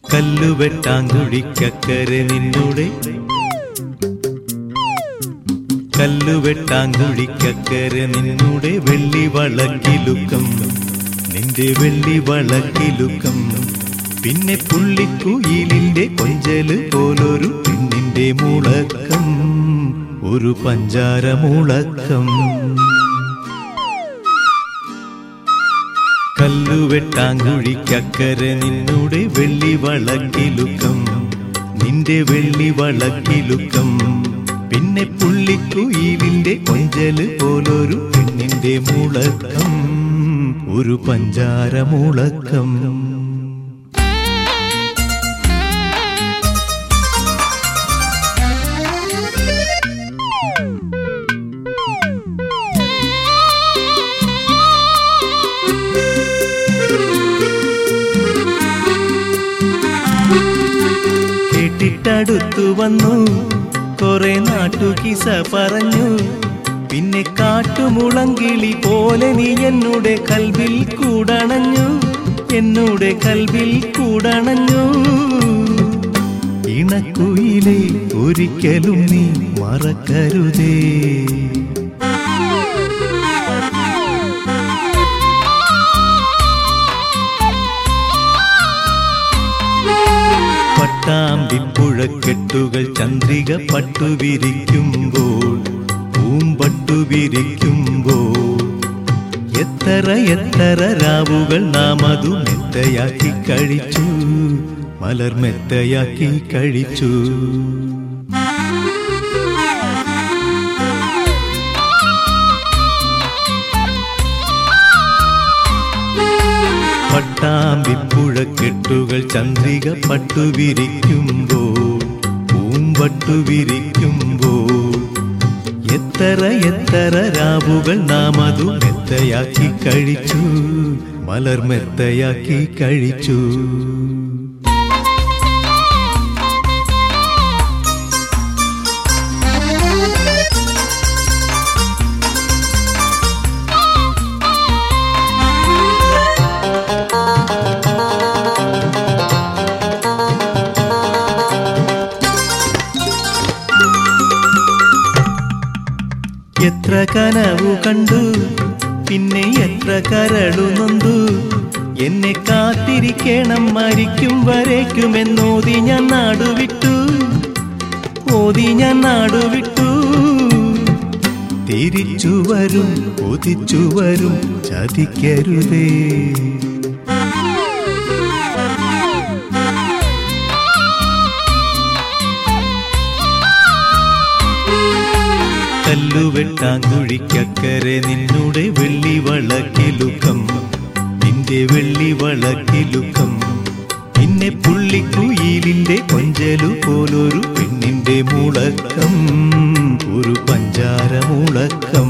കല്ലുവെട്ടാങ്കുഴിക്കക്കരെ നിന്നുടെ കല്ലുവെട്ടാങ്കുഴിക്കക്കരെ നിന്നുടെ വെള്ളി വളക്കിലുക്കം നിന്റെ വെള്ളി വളക്കിലുക്കം പിന്നെ പുള്ളിക്കുയിലിന്റെ കൊഞ്ചല് പോലൊരു പെണ്ണിന്റെ മുളക്കം ഒരു പഞ്ചാര മുളക്കം കല്ലുവെട്ടാങ്കുഴിക്കക്കരെ നിന്നുടെ വെള്ളി വളക്കിലുക്കം നിന്റെ വെള്ളി വളക്കിലുക്കം പിന്നെ പുള്ളിക്കുയിലിന്റെ കൊഞ്ചല് പോലൊരു പെണ്ണിന്റെ മുളക്കം ഒരു പഞ്ചാര മുളക്കം കേട്ടിട്ടടുത്തു വന്നു കുറെ നാട്ടുകിസ പറഞ്ഞു പിന്നെ കാട്ടുമുളങ്കിളി പോലെ നീ എന്നുടെ കൽവിൽ കൂടണഞ്ഞു എന്നുടെ കൽവിൽ കൂടണഞ്ഞു ഇണക്കുയിലെ ഒരിക്കലും നീ മറക്കരുതേ പട്ടാമ്പിപ്പുഴക്കെട്ടുകൾ ചന്ദ്രിക പട്ടുവിരിക്കുമ്പോൾ പൂമ്പട്ടുവിരിക്കുമ്പോൾ എത്ര എത്ര രാവുകൾ നാം അതു മെത്തയാക്കി കഴിച്ചു മലർ മെത്തയാക്കി കഴിച്ചു പട്ടാമ്പിപ്പുഴക്കെട്ടുകൾ ചന്ദ്രിക പട്ടുവിരിക്കുമ്പോൾ പൂമ്പട്ടുവിരിക്കുമ്പോൾ എത്ര എത്ര രാവുകൾ നാം അതു മെത്തയാക്കി കഴിച്ചു മലർ മെത്തയാക്കി കഴിച്ചു എത്ര കനവു കണ്ടു പിന്നെ എത്ര കരളു നൊന്തു എന്നെ കാത്തിരിക്കണം മരിക്കും വരേക്കുമെന്നോതി ഞാൻ നാടുവിട്ടു ഓതി ഞാൻ നാടുവിട്ടു തിരിച്ചു വരും ഒതിച്ചു വരും ചതിക്കരുതേ കല്ലുവെട്ടാങ്കുഴിക്കക്കരെ നിന്നുടെ വെള്ളി വളക്കിലുക്കം നിന്റെ വെള്ളി വളക്കിലുക്കം പിന്നെ പുള്ളിക്കുയിലിന്റെ കൊഞ്ചലു പോലൊരു പെണ്ണിന്റെ മുളക്കം ഒരു പഞ്ചാര മുളക്കം